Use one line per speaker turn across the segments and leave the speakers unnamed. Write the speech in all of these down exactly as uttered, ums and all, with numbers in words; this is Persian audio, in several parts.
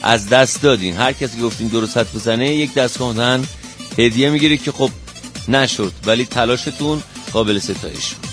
از دست دادین. هر کسی گفتین درست حد بزنه یک دستگاهن هدیه میگیری که خب نشد، ولی تلاشتون قابل ستایش بود.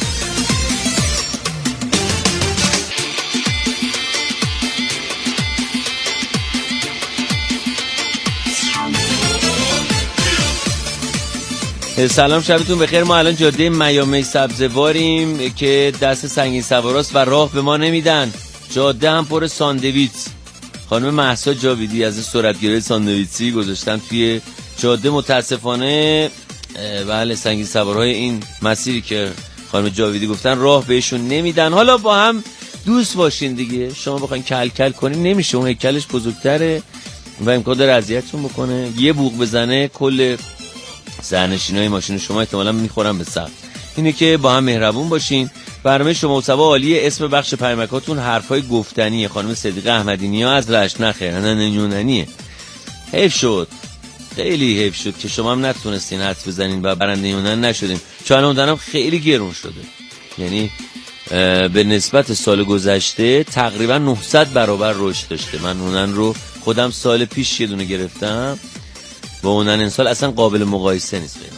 سلام، شبتون بخیر. ما الان جاده میامی سبزواریم که دست سنگین سواراست و راه به ما نمیدن. جاده هم پر ساندویچ. خانم مهسا جاویدی از سرعتگیری ساندویچی گذاشتن توی جاده. متاسفانه بله سنگین سوارهای این مسیری که خانم جاویدی گفتن راه بهشون نمیدن. حالا با هم دوست باشین دیگه. شما بخواین کل کل کنین نمیشه، اون هیکلش بزرگتره و امکان داره اذیتتون بکنه. یه بوق بزنه کل سرنشینای ماشین شما احتمالاً میخورن به سقف. اینه که با هم مهربون باشین. برنامه شما مصطفی عالیه. اسم بخش پیامکاتون حرفای گفتنیه. خانم صدیقه احمدی نیا از رشت نخیر نه یونانیه. حیف شد، خیلی حیف شد که شما هم نتونستین حدس بزنین و برنده یونان نشدین، چون الان خیلی گرون شده. یعنی به نسبت سال گذشته تقریبا نهصد برابر رشد داشته. من یونان رو خودم سال پیش یه دونه گرفتم با اونن این سال اصلا قابل مقایسه نیست قیمتش.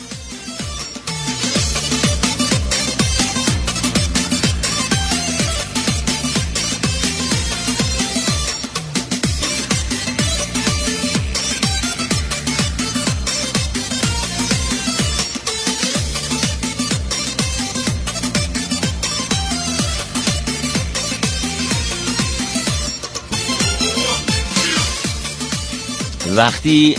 وقتی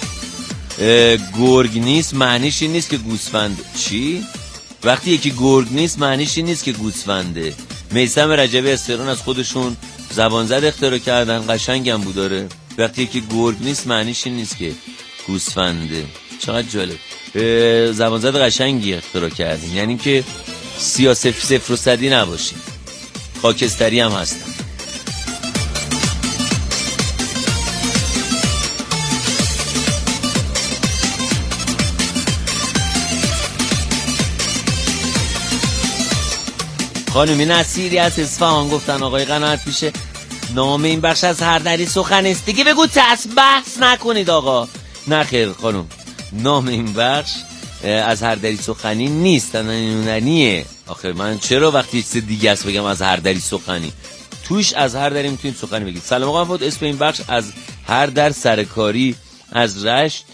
گرگ نیست معنیش این نیست که گوسفند. چی؟ وقتی یکی گرگ نیست معنیش این نیست که گوسفنده. میثم رجبی استرون از خودشون زبانزد اختراع کردن، قشنگم بود داره. وقتی یکی گرگ نیست معنیش این نیست که گوسفنده. چقدر جالب. زبانزد قشنگی اختراع کردین، یعنی که سیاست صفر و صدی نباشین، خاکستری هم هستن. خانمی نصیری از اصفهان گفتن آقای قناعت پیشه نام این بخش از هر دری سخن است دیگه بگو تس بحث نکنید آقا. نه خیر خانم، نام این بخش از هر دری سخنی نیست، یونانیه. آخر من چرا وقتی چیز دیگه است بگم از هر دری سخنی؟ توش از هر دری میتونید سخنی بگید. سلام آقا فوت. اسم این بخش از هر در سرکاری از رشت.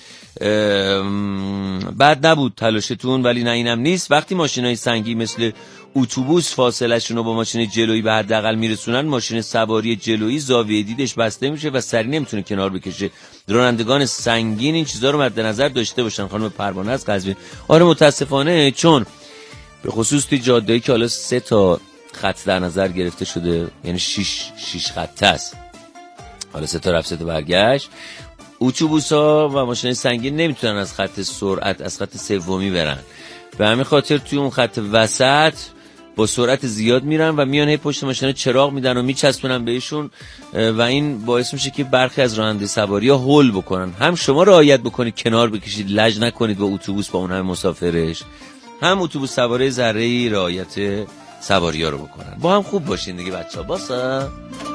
بد نبود تلاشتون، ولی نه اینم نیست. وقتی ماشینای سنگی مثل اتوبوس فاصله شون رو با ماشین جلویی به حداقل میرسونن، ماشین سواری جلویی زاویه دیدش بسته میشه و سری نمیتونه کنار بکشه. رانندگان سنگین این چیزا رو مد نظر داشته باشن. خانم پروانه از قزوین. آره متاسفانه، چون به خصوص توی جاده‌ای که حالا سه تا خط در نظر گرفته شده، یعنی شش شش خط است، حالا سه تا رفت سه تا برگشت، اتوبوس‌ها و ماشین سنگین نمیتونن از خط سرعت از خط سومی برن. به همین خاطر توی اون خط وسط با سرعت زیاد میرن و میان هی پشت ماشینا چراغ میدن و میچسبونن بهشون و این باعث میشه که برخی از راننده سواری ها هول بکنن. هم شما رعایت بکنید کنار بکشید، لج نکنید با اتوبوس با اون همه مسافرش، هم اتوبوس سواره ذره‌ای رعایت سواری ها رو بکنن. با هم خوب باشین دیگه بچه‌ها. باسا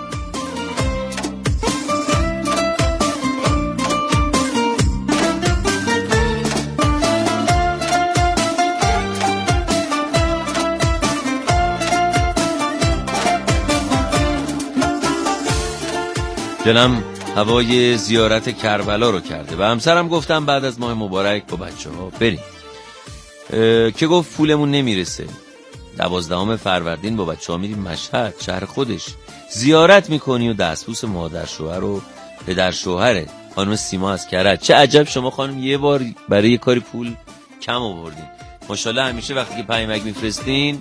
دلم هوای زیارت کربلا رو کرده و همسرم گفتم بعد از ماه مبارک با بچه ها بریم. که گفت پولمون نمیرسه. دوازدهم فروردین با بچه ها میریم مشهد، شهر خودش. زیارت میکنی و دستبوس مادر شوهر و پدر شوهره خانم سیما از کرد. چه عجب شما خانم یه بار برای یه کاری پول کم آوردین. ماشاءالله همیشه وقتی که پیامک میفرستین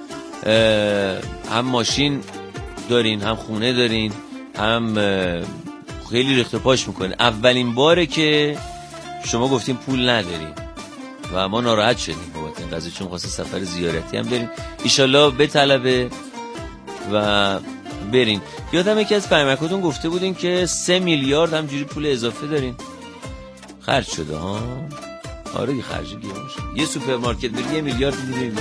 هم ماشین دارین هم خونه دارین هم خیلی رخت پاش میکنه. اولین باره که شما گفتیم پول نداریم و ما ناراحت شدیم بابت این قضیه، چون خواسته سفر زیارتی هم بریم. ایشالله به طلبه و برین. یادم یکی از پیامکاتون گفته بودین که سه میلیارد همجوری پول اضافه دارین. خرج شده ها. آره دی خرج گیرم شد. یه سوپرمارکت بری یه میلیارد میدید.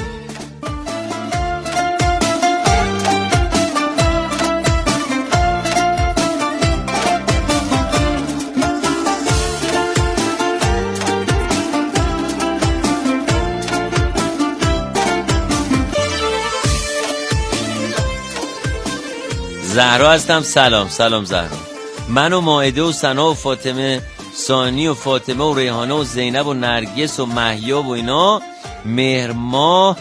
زهرا هستم. سلام سلام زهرا. من و مائده و سنا و فاطمه ثانی و فاطمه و ریحانه و زینب و نرگس و مهیاب و اینا مهرماه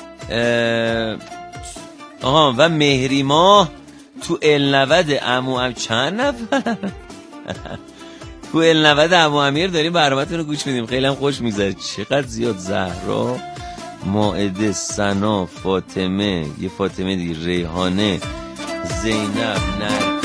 آها و مهری ماه تو النود عمو ام چند نفر تو النود عمو امیر داریم برنامه‌تون رو گوش میدیم. خیلی هم خوش میگذره. چقدر زیاد. زهرا، مائده، سنا، فاطمه، یه فاطمه دیگه، ریحانه، زینب، نرگس.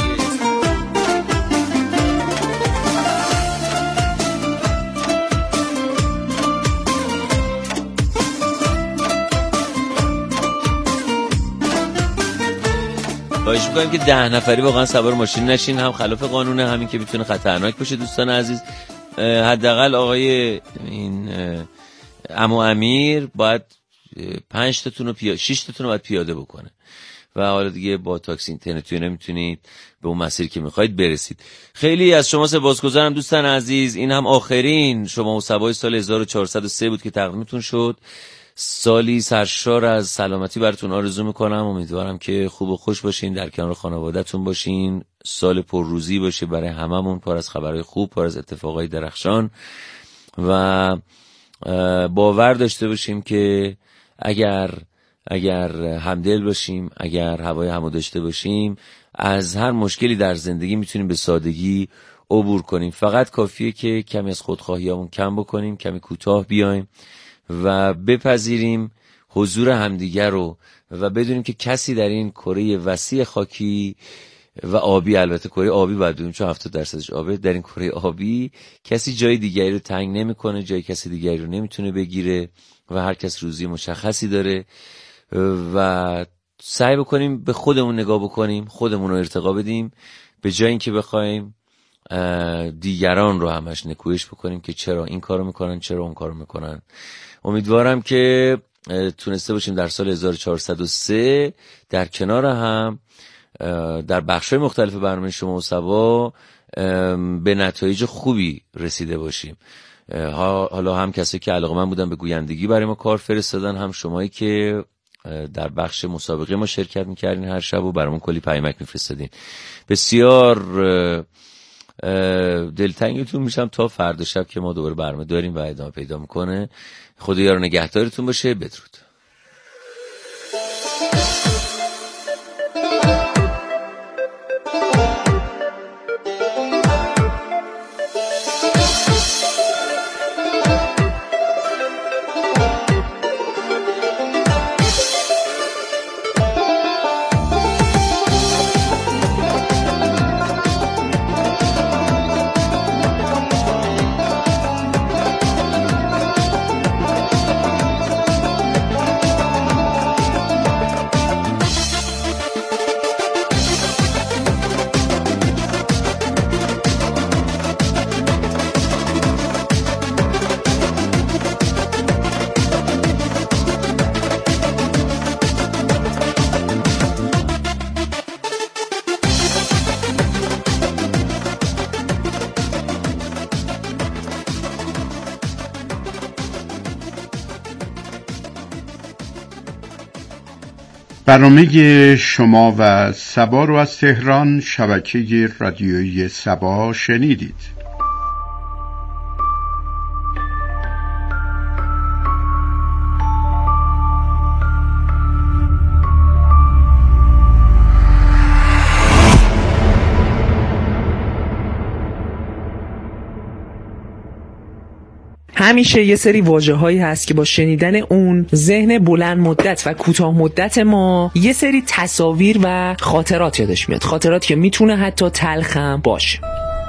خواهش میکنم که ده نفری واقعا سوار ماشین نشین. هم خلاف قانونه، همین که میتونه خطرناک باشه. دوستان عزیز، حداقل آقای این عمو امیر باید پنج تاتون رو پیاده، شش تاتون رو باید پیاده بکنه و حالا دیگه با تاکسی اینترنتی نمیتونید به اون مسیر که میخواید برسید. خیلی از شما سپاسگزارم دوستان عزیز. این هم آخرین شما و سبای سال هزار و چهارصد و سه بود که تقدیمتون شد. سالی سرشار از سلامتی براتون آرزو میکنم. امیدوارم که خوب و خوش باشین، در کنار خانواده‌تون باشین. سال پرروزی باشه برای هممون، پر از خبرهای خوب، پر از اتفاقای درخشان و باور داشته باشیم که اگر اگر همدل باشیم، اگر هوای همو داشته باشیم، از هر مشکلی در زندگی میتونیم به سادگی عبور کنیم. فقط کافیه که کمی از خودخواهیامون کم بکنیم، کمی کوتاه بیایم و بپذیریم حضور همدیگر رو و بدونیم که کسی در این کره وسیع خاکی و آبی، البته کره آبی باید بدونیم چون هفتاد درصدش آبه، در این کره آبی کسی جای دیگری رو تنگ نمیکنه، جای کسی دیگری رو نمیتونه بگیره و هر کس روزی مشخصی داره و سعی بکنیم به خودمون نگاه بکنیم، خودمون رو ارتقا بدیم، به جای اینکه بخوایم دیگران رو همش نکوهش بکنیم که چرا این کارو میکنن، چرا اون کارو میکنن. امیدوارم که تونسته باشیم در سال هزار و چهارصد و سه در کنار هم در بخش‌های مختلف برنامه شما و سبا به نتایج خوبی رسیده باشیم. حالا هم کسی که علاقه‌مند بودن به گویندگی برای ما کار فرستادن، هم شمایی که در بخش مسابقه ما شرکت میکردین هر شب و برامون کلی پیامک میفرستادین. بسیار دلتنگتون میشم تا فردا شب که ما دوباره برنامه داریم و ادامه پیدا میکنه. خدا یار نگهدارتون باشه. بدرود.
برنامه شما و سبا رو از تهران، شبکه رادیویی سبا شنیدید.
همیشه یه سری واژه‌هایی هست که با شنیدن اون ذهن بلند مدت و کوتاه مدت ما یه سری تصاویر و خاطرات یادش میاد، خاطرات که میتونه حتی تلخ هم باشه.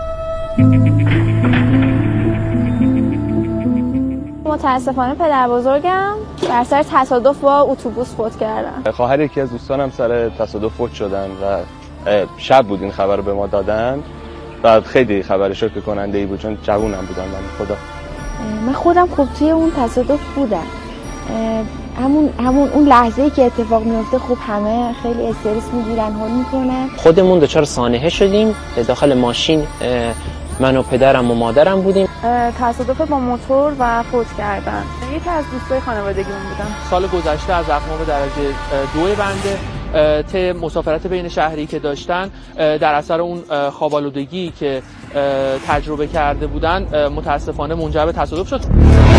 متاسفانه پدر بزرگم بر سر تصادف با اتوبوس فوت کردن.
خواهر یکی از دوستانم سر تصادف فوت شدن و شب بود این خبر رو به ما دادن و خیلی خبر شوکه کننده ای بود چون جوونم بودم من. خدا
من خودم خب توی اون تصادف بودم. همون همون اون لحظه‌ای که اتفاق میفته خب همه خیلی استرس میگیرن، حال میکنن.
خودمون دچار سانحه شدیم. داخل ماشین من و پدرم و مادرم بودیم.
تصادف با موتور و فوت کردن. یکی از دوستای خانوادگیمون بودم.
سال گذشته از اقوام درجه دو بنده طی مسافرت بین شهری که داشتن در اثر اون خواب‌آلودگی که تجربه کرده بودن متاسفانه منجر به تصادف شد.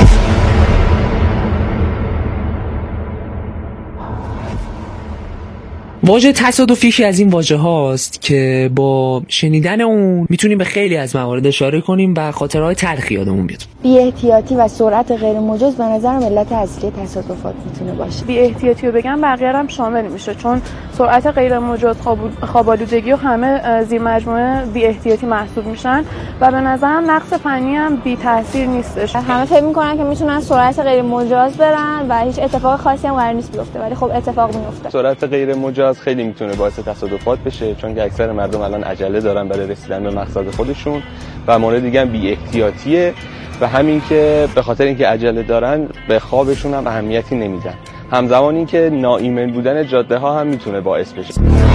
واژه تصادفی از این واژه هاست که با شنیدن اون میتونیم به خیلی از موارد اشاره کنیم و خاطرهای تلخی یادمون بیاد.
بی احتیاطی و سرعت غیر مجاز به نظرم علت اصلی تصادفات میتونه باشه.
بی احتیاطی رو بگم بقیه هم شامل میشه، چون سرعت غیر مجاز، خواب‌آلودگی و همه زیر مجموعه بی احتیاطی محسوب میشن و به نظرم نقص فنی هم بی تاثیر نیستش.
همه فکر میکنن که میتونن سرعت غیر مجاز برن و هیچ اتفاق خاصی هم قرار نیست بیفته، ولی خب اتفاق میفته.
سرعت غیر مجاز خیلی میتونه باعث تصادفات بشه، چون که اکثر مردم الان عجله دارن برای رسیدن به مقصد خودشون و مورد دیگه هم بی احتیاطیه و همین که به خاطر اینکه عجله دارن به خوابشون هم اهمیتی نمیدن. همزمان اینکه ناایمن بودن جاده ها هم میتونه باعث بشه.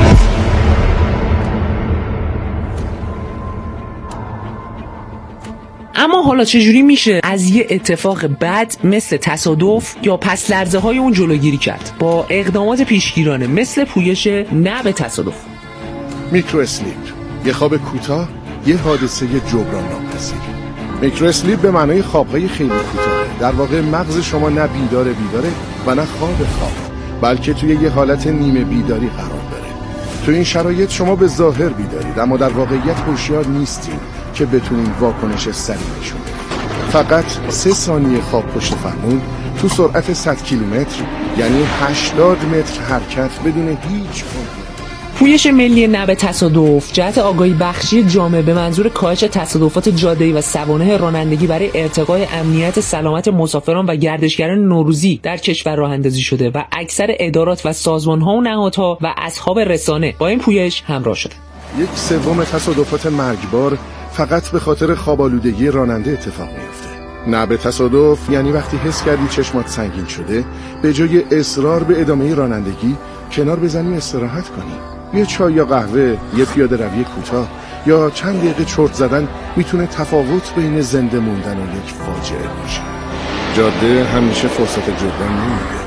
اما حالا چجوری میشه از یه اتفاق بد مثل تصادف یا پس لرزه های اون جلوگیری کرد با اقدامات پیشگیرانه مثل پویش نه به تصادف؟
میکرو اسلیپ، یه خواب کوتاه، یه حادثه جبران ناپذیر. میکرو اسلیپ به معنای خوابهای خیلی کوتاه. در واقع مغز شما نه بیداره بیداره و نه خواب خواب، بلکه توی یه حالت نیمه بیداری قرار داره. تو این شرایط شما به ظاهر بیدارید اما در واقعیت هوشیار نیستید که بتونین واکنش سریع نشون بدید. فقط سه ثانیه خواب پشت فرمون تو سرعت صد کیلومتر یعنی هشتاد متر حرکت بدون هیچ کنترل.
پویش ملی نه به تصادف جهت آگاهی بخشی جامعه به منظور کاهش تصادفات جاده‌ای و سوانح رانندگی برای ارتقای امنیت سلامت مسافران و گردشگران نوروزی در کشور راه اندازی شده و اکثر ادارات و سازمان‌ها و نهادها و اصحاب رسانه با این پویش همراه شده.
یک سوم تصادفات مرگبار فقط به خاطر خواب‌آلودگی راننده اتفاق میفته. نه به تصادف یعنی وقتی حس کردی چشمات سنگین شده به جای اصرار به ادامه رانندگی کنار بزنی استراحت کنی. یه چای یا قهوه، یه پیاده روی کوتاه یا چند دقیقه چرت زدن میتونه تفاوت بین زنده موندن و یک فاجعه باشه. جاده همیشه فرصت جبران نمیده.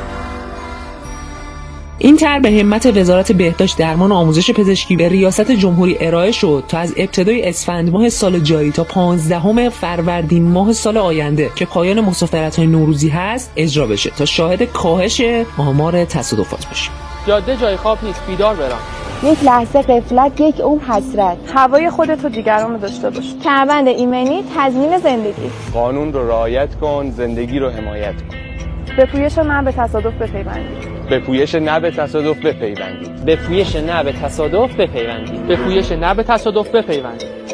این طرح به همت وزارت بهداشت درمان و آموزش پزشکی به ریاست جمهوری ارائه شد تا از ابتدای اسفند ماه سال جاری تا پانزدهم فروردین ماه سال آینده که پایان مسافرت‌های نوروزی هست اجرا بشه تا شاهد کاهش آمار تصادفات باشیم.
جاده جای خواب نیست، بیدار برام.
یک لحظه غفلت، یک عمر حسرت.
هوای خودت و دیگران رو داشته باش.
کمربند ایمنی تضمین زندگی.
قانون رو رعایت کن، زندگی رو حمایت کن.
به پویش نه به تصادف بپیوندید.
به پویش نه به تصادف بپیوندید.
به پویش نه به تصادف بپیوندید.
به پویش نه به تصادف بپیوندید.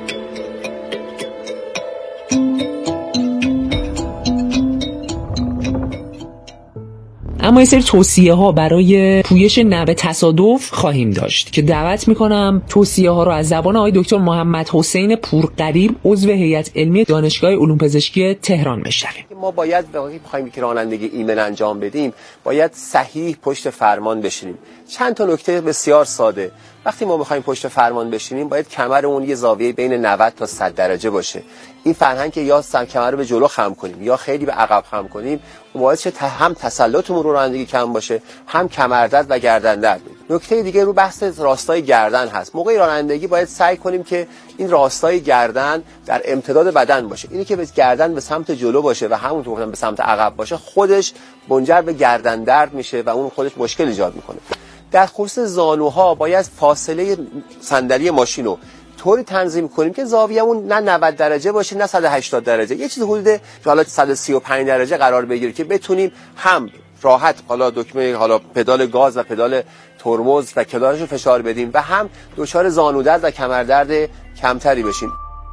اما یه سری توصیه ها برای پویش نه به تصادف خواهیم داشت که دعوت میکنم توصیه ها رو از زبان آقای دکتر محمد حسین پورقریب عضو هیئت علمی دانشگاه علوم پزشکی تهران بشنویم.
ما باید وقتی بخوایم که رانندگی ایمن انجام بدیم باید صحیح پشت فرمان بشینیم. چند تا نکته بسیار ساده. وقتی ما می‌خوایم پشت فرمان بشینیم باید کمرمون یه زاویه بین نود تا صد درجه باشه. این فرهنگ که یا سم کمر رو به جلو خم کنیم یا خیلی به عقب خم کنیم باعث شه هم تسلطمون رو رانندگی کم باشه، هم کمردرد و گردن درد. نکته دیگه رو بحث راستای گردن هست. موقع رانندگی باید سعی کنیم که این راستای گردن در امتداد بدن باشه. اینی که به گردن به سمت جلو باشه و همونطور گفتم به سمت عقب باشه خودش منجر به گردن درد میشه و اون خودش مشکل ایجاد میکنه. در خصوص زانوها باید فاصله صندلی ماشین رو طوری تنظیم کنیم که زاویه‌مون نه نود درجه باشه نه صد و هشتاد درجه، یه چیز حدود حالا صد و سی و پنج درجه قرار بگیره که بتونیم هم راحت حالا دکمه حالا پدال گاز و پدال ترمز و کلاشو فشار بدیم و هم دچار زانودرد و کمردرد کمتری بشیم.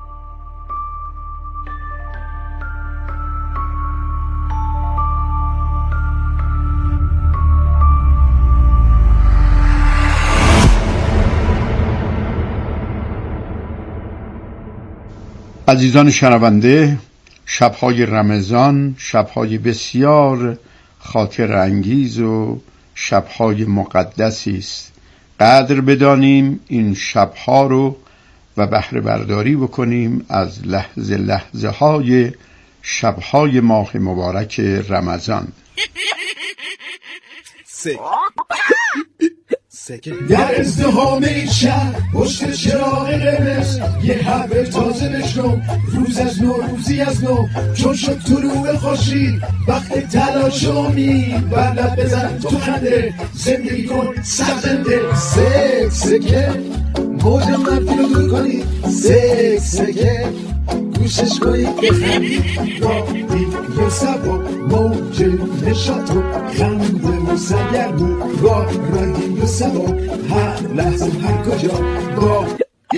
عزیزان شنونده، شب‌های رمضان شب‌های بسیار خاطر انگیز و شب‌های مقدسی است. قدر بدانیم این شب‌ها رو و بهره برداری بکنیم از لحظه لحظه های شب‌های ماه مبارک رمضان.
سکه. در ازدحام این شهر پشت چراغ قرمز یه حرف تازه بشنو، روز از نو روزی از نو، چون شد طلوع خورشید وقت تلاش و امید، بلد بزن تو خنده زندگی کن سرزنده. سک سکه موج منفی رو دور کنید، سک سکه گوشش کنید رادیو سبا، موج نشاط و خنده و سرگرم با رادیو سبا، هر لحظه هر کجا با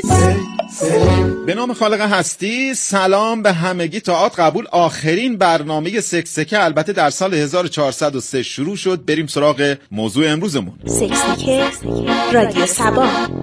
به نام خالق هستی. سلام به همگی. تئاتر قبول آخرین برنامه سکسکه البته در سال هزار و چهارصد و سه شروع شد. بریم سراغ موضوع امروزمون.
سکسکه رادیو سبا.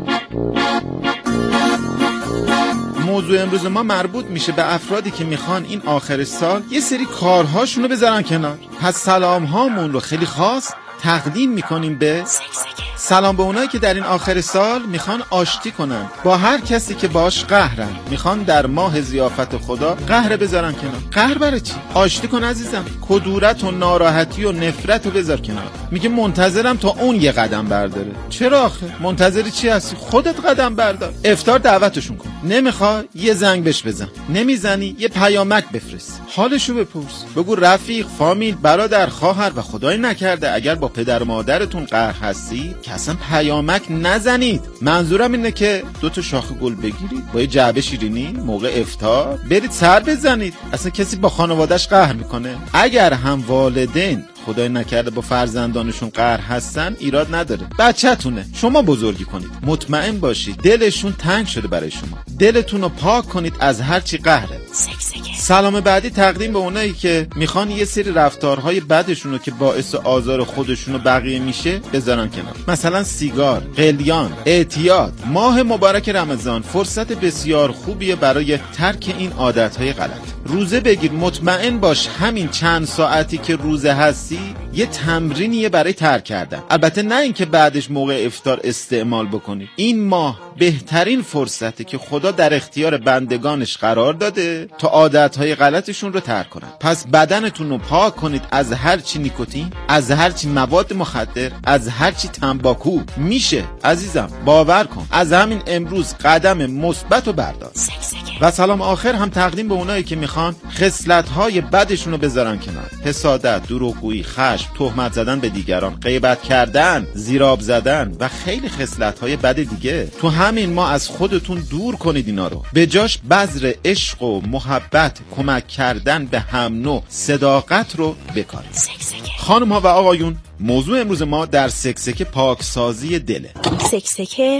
موضوع امروز ما مربوط میشه به افرادی که میخوان این آخر سال یه سری کارهاشون رو بذارن کنار. پس سلام هامون رو خیلی خاص تقدیم میکنیم به سکسکه. سلام به اونایی که در این آخر سال میخوان آشتی کنن با هر کسی که باش قهرن، میخوان در ماه ضیافت خدا قهر بذارن کنار. قهر برای چی؟ آشتی کن عزیزم. کدورت و ناراحتی و نفرت رو بذار کنار. میگه منتظرم تا اون یه قدم برداره. چرا آخه؟ منتظری چی هستی؟ خودت قدم بردار. افطار دعوتشون کن. نمیخوای یه زنگ بهش بزن. نمیزنی یه پیامک بفرست. حالشو بپرس. بگو رفیق، فامیل، برادر، خواهر و خدای نکرده اگر با پدر و مادرتون قهر هستی که اصلا پیامک نزنید. منظورم اینه که دو تا شاخه گل بگیرید با یه جعبه شیرینی موقع افطار برید سر بزنید. اصلا کسی با خانواده‌اش قهر میکنه؟ اگر هم والدین خدای نکرده با فرزندانشون قهر هستن ایراد نداره، بچه‌تونه، شما بزرگی کنید. مطمئن باشید دلشون تنگ شده برای شما. دلتون رو پاک کنید از هر چی قهره. سلام بعدی تقدیم به اونایی که میخوان یه سری رفتارهای بدشون رو که باعث آزار خودشون و بقیه میشه بذارن کنار. مثلا سیگار، قلیان، اعتیاد. ماه مبارک رمضان فرصت بسیار خوبیه برای ترک این عادتهای غلط. روزه بگیر، مطمئن باش همین چند ساعتی که روزه هستی یه تمرینیه برای ترک کردن. البته نه اینکه بعدش موقع افطار استعمال بکنی. این ماه بهترین فرصته که خدا در اختیار بندگانش قرار داده تا عادتهای غلطشون رو ترک کنن. پس بدنتون رو پاک کنید از هر چی نیکوتین، از هر چی مواد مخدر، از هر چی تنباکو. میشه عزیزم، باور کن. از همین امروز قدم مثبت رو بردار. و سلام آخر هم تقدیم به اونایی که میخوان خصلت‌های بدشون رو بذارن کنار. حسادت، دروغگویی، خشم، تهمت زدن به دیگران، غیبت کردن، زیراب زدن و خیلی خصلت‌های بد دیگه. تو همین ما از خودتون دور کنید اینا رو. به جاش بذر عشق و محبت، کمک کردن به هم نوع، صداقت رو بکارید. خانم ها و آقایون، موضوع امروز ما در سکسکه پاکسازی دله.
سکسکه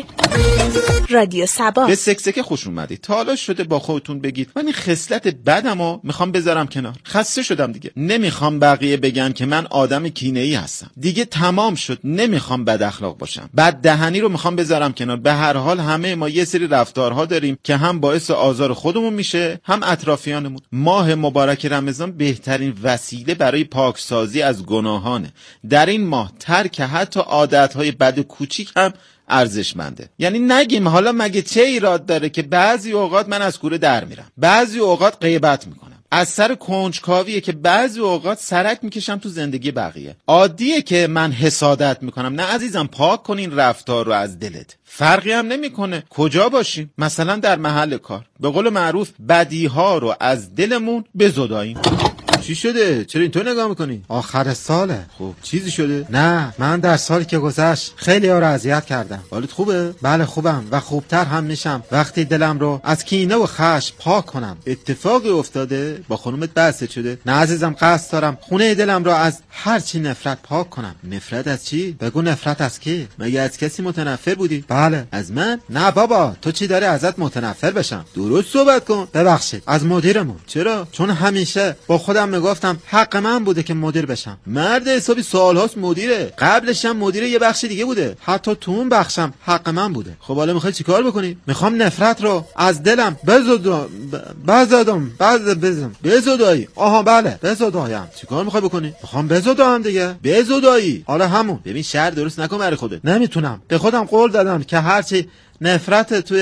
رادیو سبا.
به سکسکه خوش اومدید. تا حالا شده با خودتون بگید من این خصلت بدمو میخوام بذارم کنار؟ خسته شدم دیگه. نمیخوام بقیه بگن که من آدم کینه‌ای هستم. دیگه تمام شد. نمیخوام بد اخلاق باشم. بد دهنی رو میخوام بذارم کنار. به هر حال همه ما یه سری رفتارها داریم که هم باعث آزار خودمون میشه هم اطرافیانمون. ماه مبارک رمضان بهترین وسیله برای پاکسازی از گناهانه. در این ماه ترک حتی عادتهای بد کوچیک هم ارزشمنده. یعنی نگیم حالا مگه چه ایراد داره که بعضی اوقات من از کوره در میرم، بعضی اوقات غیبت میکنم، از سر کنجکاویه که بعضی اوقات سرک میکشم تو زندگی بقیه. عادیه که من حسادت میکنم. نه عزیزم، پاک کن این رفتار رو از دلت. فرقی هم نمیکنه کجا باشیم. مثلا در محل کار به قول معروف بدیها رو از دلمون بزداییم. چی شده؟ چرا اینطور نگاه میکنی؟
آخر ساله.
خب چیزی شده؟
نه، من در سالی که گذشت خیلی ها رو اذیت کردم.
حالت خوبه؟
بله خوبم و خوبتر هم میشم وقتی دلم رو از کینه و خشم پاک کنم.
اتفاقی افتاده؟ با خانومت بحث شده؟
نه عزیزم، قصد دارم خونه دلم رو از هر چی نفرت پاک کنم.
نفرت از چی؟
بگو نفرت از کی؟
مگه از کسی متنفر بودی؟
بله.
از من؟
نه بابا، تو چی داری ازت متنفر بشم؟
درست صحبت کن.
ببخشید، از مدیرمون.
چرا؟
چون همیشه با خودم میگفتم حق من بوده که مدیر بشم.
مرد حسابی سالهاست مدیره. قبلش هم مدیر یه بخش دیگه بوده.
حتی تو اون بخشم حق من بوده.
خب حالا میخوای چیکار بکنی؟
میخوام نفرت رو از دلم بزدم بزدم بزدم بزدایی. آها بله، بزدایم.
چیکار میخوای بکنی؟
میخوام بزدام دیگه.
بزدایی؟
حالا همون.
ببین شر درست نکن برای خودت.
نمیتونم. به خودم قول دادم که هرچی نفرت توی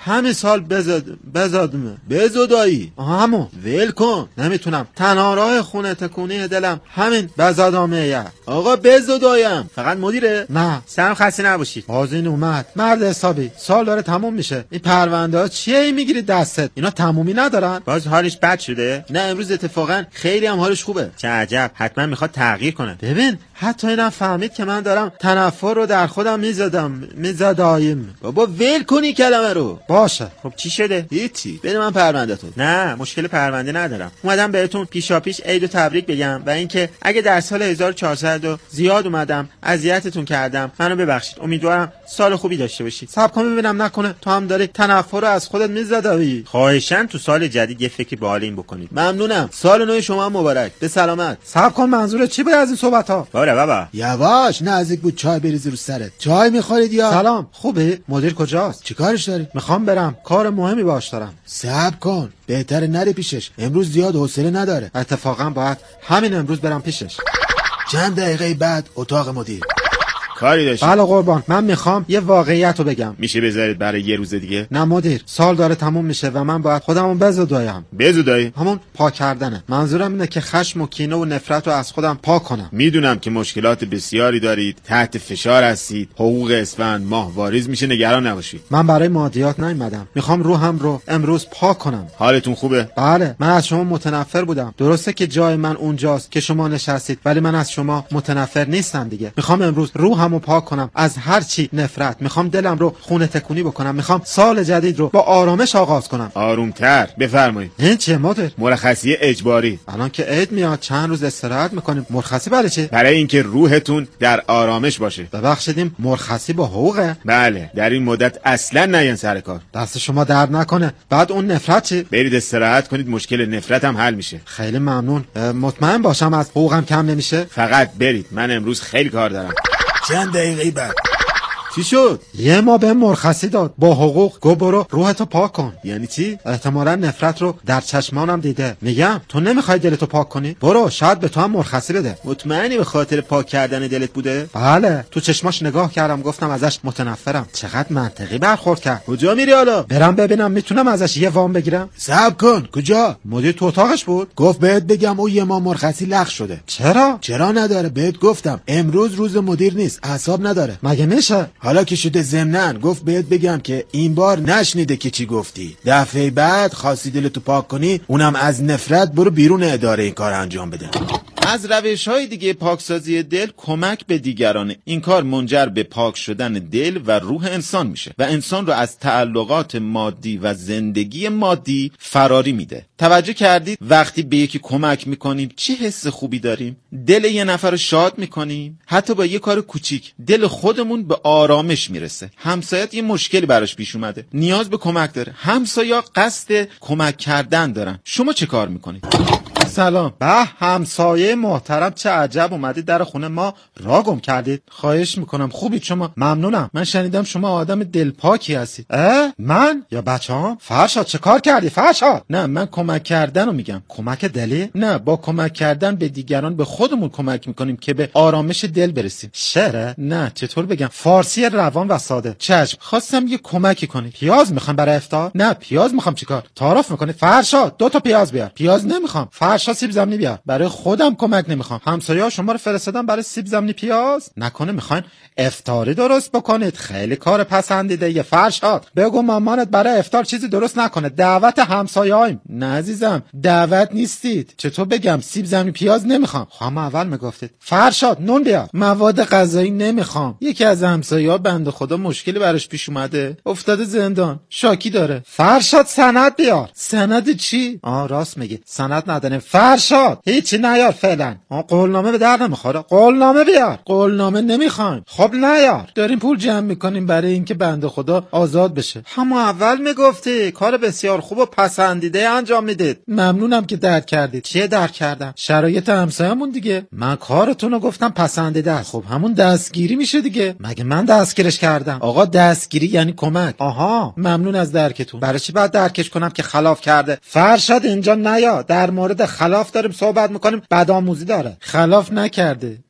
همین سال بزد بزدمه بزدایی. آها همون ول کن، نمیتونم. تنها راه خونه تکونی دلم همین بزدامه.
آقا بزدایم. فقط مدیره؟
نه
سلام، خسته نباشید.
بازین اومد. مرد حسابی، سال داره تموم میشه. این پرونده ها چیه میگیری دستت؟ اینا تمومی ندارن؟
باز حالش بد شده؟ نه امروز اتفاقا خیلی هم حالش خوبه. چه عجب، حتما میخواد تغییر کنه.
ببین حتی اینم فهمید که من دارم تنفر رو در خودم میزدم میزدایم.
بابا ول کنی کلمه رو.
باشه.
خب چی شده؟ هیچی. بده من پرونده‌تو. نه مشکل پرونده ندارم. اومدم بهتون پیشاپیش عید و تبریک بگم و اینکه اگه در سال هزار و چهارصد زیاد اومدم اذیتتون کردم منو ببخشید. امیدوارم سال خوبی داشته باشید.
صبر کن ببینم نکنه تو هم داری تنفر رو از خودت میزدایی.
خواهشاً تو سال جدید یه فکر به حال این بکنید. ممنونم. سال نو شما مبارک. به سلامت.
صبر کن منظورت چی بود از این صحبت‌ها؟
بابا بابا
یواش، نزدیک بود چای بریزی رو سرت. چای میخورید یا؟
سلام، خوبه؟ مدیر کجاست؟
چیکارش داری؟
میخوام برم، کار مهمی باهاش دارم.
صبر کن، بهتره نری پیشش. امروز زیاد حوصله نداره.
اتفاقا باید همین امروز برم پیشش.
چند دقیقه بعد اتاق مدیر.
کاری داشتی؟
بله قربان، من میخوام یه واقعیت رو بگم.
میشه بذارید برای یه روز دیگه؟
نه مدیر، سال داره تموم میشه و من باید خودمو بزدایم.
بزدایی؟
همون پاک کردنه. منظورم اینه که خشم و کینه و نفرت رو از خودم پاک کنم.
میدونم که مشکلات بسیاری دارید، تحت فشار هستید، حقوق اسفند ماه واریز میشه، نگران نباشید.
من برای مادیات نیومدم، میخوام روحم رو امروز پاک کنم.
حالتون خوبه؟
بله، من از شما متنفر بودم. درسته که جای من اونجاست که شما نشستید، ولی من از شما متنفر نیستم دیگه. میخوام امروز روحمو پاک کنم از هر چی نفرت. میخوام دلم رو خونه تکونی بکنم. میخوام سال جدید رو با آرامش آغاز کنم.
آرومتر بفرمایید.
این چیه مادر؟
مرخصی اجباری.
الان که عید میاد چند روز استراحت میکنیم. مرخصی برای چه؟
برای اینکه روحتون در آرامش باشه.
ببخشیدیم مرخصی با حقوقه؟
بله، در این مدت اصلا نیان سر کار.
دست شما درد نکنه. بعد اون نفرت چی؟
برید استراحت کنید، مشکل نفرت هم حل میشه.
خیلی ممنون. مطمئن باشم از حقوقم کم نمیشه؟
فقط برید، من امروز خیلی کار دارم.
چند دقیقه بعد.
چی شد؟
یه ما به مرخصی داد با حقوق. گو برو روحتو پاک کن.
یعنی چی؟
احتمالاً نفرت رو در چشمانم دیده. میگم تو نمیخوای دلتو پاک کنی؟ برو، شاید به تو هم مرخصی بده.
مطمئنی به خاطر پاک کردن دلت بوده؟
بله، تو چشماش نگاه کردم، گفتم ازش متنفرم. چقدر منطقی برخورد کرد.
کجا میری حالا؟
برم ببینم میتونم ازش یه وام بگیرم.
صبر کن. کجا؟
مدیر تو اتاقش بود.
گفت بهت بگم او یه ما مرخصی لغو شده.
چرا؟
چرا نداره؟ بهت گفتم امروز روز مدیر نیست، اعصاب نداره.
مگه میشه؟
حالا که شده ضمناً گفت بهت بگم که این بار نشنیده که چی گفتی. دفعه بعد خواستی دلتو پاک کنی، اونم از نفرت، برو بیرون اداره این کار انجام بده.
از روش‌های دیگه پاکسازی دل کمک به دیگرانه. این کار منجر به پاک شدن دل و روح انسان میشه و انسان رو از تعلقات مادی و زندگی مادی فراری میده. توجه کردید وقتی به یکی کمک میکنیم چه حس خوبی داریم؟ دل یه نفر رو شاد میکنیم. حتی با یه کار کوچیک دل خودمون به آرامش میرسه. همسایت یه مشکلی براش پیش اومده، نیاز به کمک داره. همسایا قصد کمک کردن دارن. شما چه کار میکنید؟
سلام. به همسایه محترم، چه عجب اومدید در خونه ما را گم کردید. خواهش میکنم خوبید شما؟ ممنونم. من شنیدم شما آدم دلپاکی هستید. اه من یا بچه‌ام؟ فرشاد چه کار کردی فرشاد؟
نه من کمک کردن رو میگم.
کمک دلی؟
نه، با کمک کردن به دیگران به خودمون کمک میکنیم که به آرامش دل برسیم.
شعره؟
نه، چطور بگم؟
فارسی روان و ساده.
چشم، خواستم یه کمکی کنید.
پیاز میخوام برای افطار؟
نه، پیاز میخوام. چیکار؟
تعارف میکنید؟ فرشاد دو تا پیاز بیار.
پیاز نمیخوام.
فرشاد سیب زمینی بیار.
برای خودم کمک نمیخوام.
همسایه‌ها شما رو فرستادن برای سیب زمینی پیاز؟ نکنه میخواین افطاری درست بکنید؟ خیلی کار پسندیده یه. فرشاد بگو مامانت برای افطار چیزی درست نکنه. دعوت همسایه‌ایم.
نه عزیزم، دعوت نیستید. چطور بگم؟ سیب زمینی پیاز نمیخوام.
خواهم اول میگفتید. فرشاد نون بیار.
مواد غذایی نمیخوام. یکی از همسایه‌ها بنده خدا مشکلی براش پیش اومده، افتاده زندان، شاکی داره.
فرشاد سند بیار.
سند چی؟
آه راست میگی، سند نداریم. فرشاد هیچی نیار فعلا. آه قولنامه به در نمیخوره. قولنامه بیار.
قولنامه نمیخوایم.
خب نیار.
داریم پول جمع میکنیم برای اینکه بنده خدا آزاد بشه.
همون اول میگفتی کار بسیار خوب و پسندیده انجام میدید.
ممنونم که درک کردید.
چیه درک کردم؟
شرایط همسایه‌مون دیگه.
من کارتون رو گفتم پسندیده است.
خب همون دستگیری میشه دیگه.
مگه من دستگیرش کردم؟
آقا دستگیری یعنی کمک.
آها،
ممنون از درکتون.
برای چی باید درکش کنم که خلاف کرده؟ فرشاد اینجا نیا، در مورد خلاف داریم صحبت میکنیم، بدآموزی داره.
خلاف نکرده،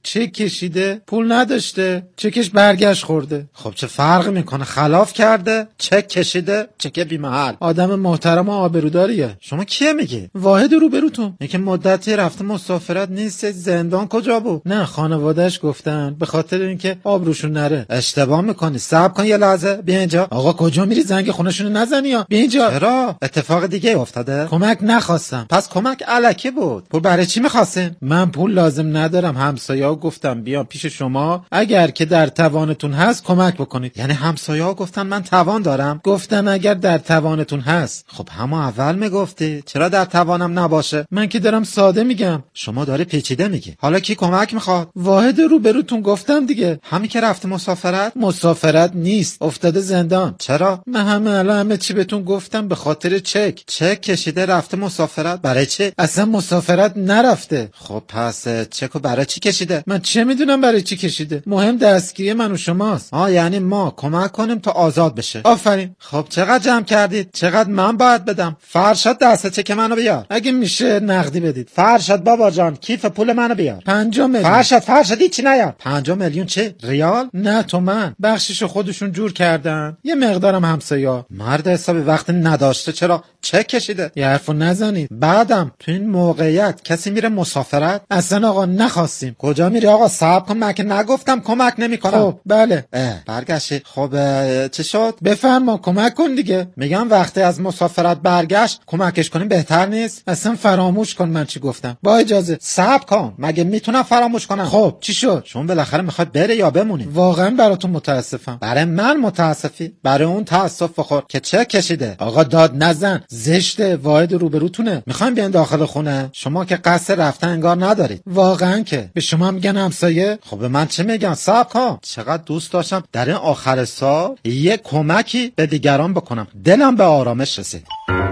چک کشیده پول نداشته، چکش برگشت خورده. خب چه فرقی میکنه؟ خلاف کرده، چک کشیده، چک بی محل. آدم محترم و آبروداریه. شما کیه میگی؟ واحد روبروتون. اینکه مدتی رفته مسافرت نیست، زندان کجا بود؟ نه خانواده‌اش گفتن به خاطر اینکه آبروشون نره. اشتباه میکنی. صبر کن یه لحظه. بیا اینجا. آقا کجا میری؟ زنگ خونه‌شون نزنی ها. بیا اینجا. چرا؟ اتفاق دیگه افتاده؟ کمک نخواستم. پس کمک الکی بود. پول برای چی می‌خواستین؟ من پول لازم ندارم. همسایه‌ها گفتم بیام پیش شما، اگر که در توانتون هست کمک بکنید. یعنی همسایه‌ها گفتن من توان دارم؟ گفتن اگر در توانتون هست. خب همون اول میگفتی چرا در توانم نباشه؟ من که دارم ساده میگم، شما داری پیچیده میگی. حالا کی کمک میخواد؟ واحد روبروتون گفتم دیگه. همین که رفته مسافرت؟ مسافرت نیست، افتاده زندان. چرا؟ من همه الان همه چی بهتون گفتم به خاطر چک. چک کشیده رفته مسافرت. برای چی؟ اصلا مسافرت نرفته. خب پس چکو برای چی کشیده؟ من چه میدونم برای چی کشیده؟ مهم دستگیری من و شماست. آ یعنی ما کمک کنیم تا آزاد بشه. آفرین. خب چقدر جمع کردید؟ چقدر من باید بدم؟ فرشاد دسته چک منو بیار. اگه میشه نقدی بدید. فرشاد بابا جان کیف پول منو بیار. پنج میلیون. فرشاد فرشاد چی نیار؟ پنج میلیون چه؟ ریال؟ نه تومن. بخشیشو خودشون جور کردن. یه مقدارم همسایا. مرد حسابی وقتی نداشته چرا چک کشیده؟ یه حرفو نزنید. بعدم تو این موقعیت کسی میره مسافرت؟ اصلا آقا نخواستیم. کجا میری آقا؟ صبر کن، من که نگفتم کمک نمیکنم. خب بله. برگشتی. خب چه شد؟ بفرما کمک کن دیگه. میگم وقتی از مسافرت برگشت کمکش کنیم بهتر نیست؟ اصلا فراموش کن من چی گفتم. با اجازه. صبر کن. مگه میتونم فراموش کنم؟ خب چی شد؟ شما بالاخره میخواد بره یا بمونی؟ واقعا براتون متاسفم. برای من متاسفی؟ برای اون تاسف بخور که چه کشیده. آقا داد نزن. زشته. واحد روبروتونه. میخوایم بیان داخل خونه؟ شما که قصد رفتن انگار ندارید. واقعا که به شما میگن همسایه؟ خب به من چه میگن؟ صبر کن. چقدر دوست داشتم در این آخر سال یه کمکی به دیگران بکنم. دلم به آرامش رسید.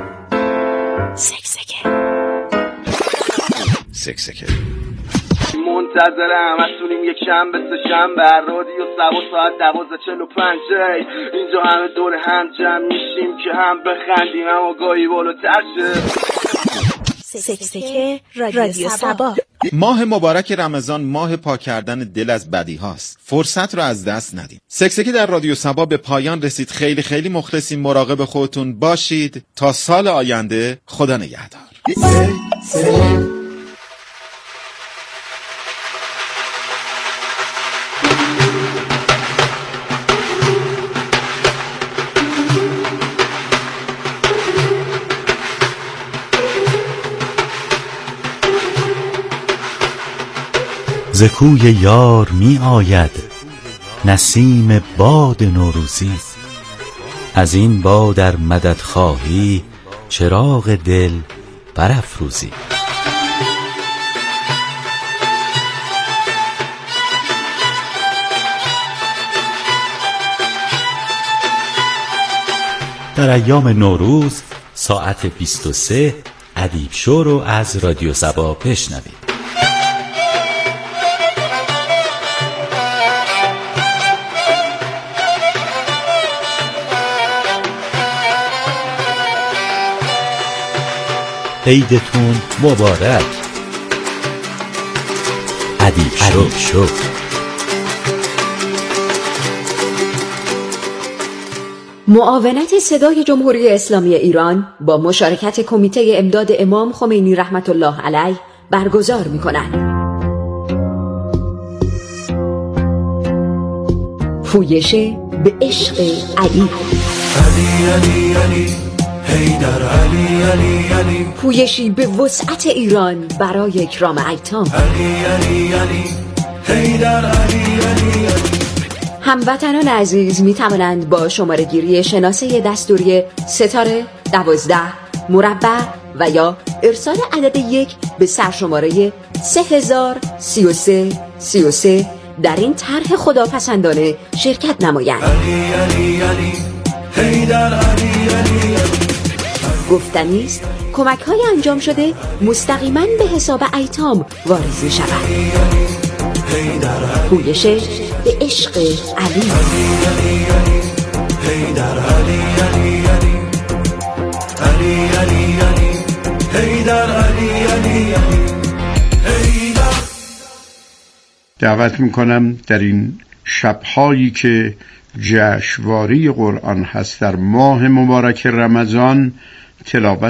سکسکه
سکسکه منتظر همتونیم یک شنبه سه شنبه رادیو سبا ساعت دوازده چهل و پنج. اینجا همه دور هم جمع میشیم که هم بخندیم هم آگاهی بالاتر شه.
سکسکه رادیو سبا.
ماه مبارک رمضان ماه پاک کردن دل از بدی هاست. فرصت رو از دست ندیم. سکسکه در رادیو سبا به پایان رسید. خیلی خیلی مخلصیم. مراقب خودتون باشید تا سال آینده. خدا نگهدار.
ز کوی یار می آید نسیم باد نوروزی، از این باد در مدد خواهی چراغ دل برافروزی. در ایام نوروز ساعت بیست و سه ادیب شو رو از رادیو سبا بشنوید. عیدتون مبارک. ادیب شو, شو.
معاونت صدای جمهوری اسلامی ایران با مشارکت کمیته امداد امام خمینی رحمت الله علیه برگزار می‌کند. پویش به عشق علی.
علی علی علی حیدر علی علی علی.
پویشی به وسعت ایران برای اکرام ایتام.
علی علی علی حیدر علی علی علی.
هموطنان عزیز می توانند با شماره گیری شناسه دستوری ستاره دوازده مربع و یا ارسال عدد یک به سرشماره سه هزار سی و سه سی و سه در این طرح خداپسندانه شرکت نمایند.
علی علی علی حیدر علی علی علی.
گفتنی است کمک های انجام شده مستقیما به حساب ایتام واریز می شود. پویش به عشق علی.
دعوت میکنم در این شبهایی که جشنواره قرآن هست در ماه مبارک رمضان تلاوت